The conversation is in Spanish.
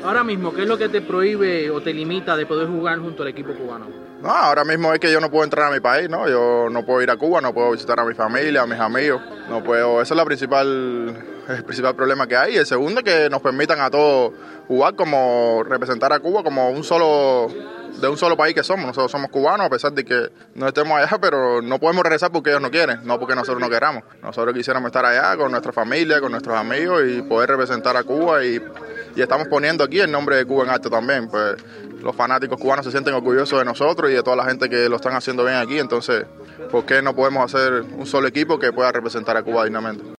Ahora mismo, ¿qué es lo que te prohíbe o te limita de poder jugar junto al equipo cubano? No, ahora mismo es que yo no puedo entrar a mi país, ¿no? Yo no puedo ir a Cuba, no puedo visitar a mi familia, a mis amigos, no puedo, ese es el principal problema que hay. El segundo es que nos permitan a todos jugar como representar a Cuba como de un solo país que somos. Nosotros somos cubanos a pesar de que no estemos allá, pero no podemos regresar porque ellos no quieren, no porque nosotros no queramos. Nosotros quisiéramos estar allá con nuestra familia, con nuestros amigos y poder representar a Cuba y estamos poniendo aquí el nombre de Cuba en alto también. Pues los fanáticos cubanos se sienten orgullosos de nosotros y de toda la gente que lo están haciendo bien aquí. Entonces, ¿por qué no podemos hacer un solo equipo que pueda representar a Cuba dignamente?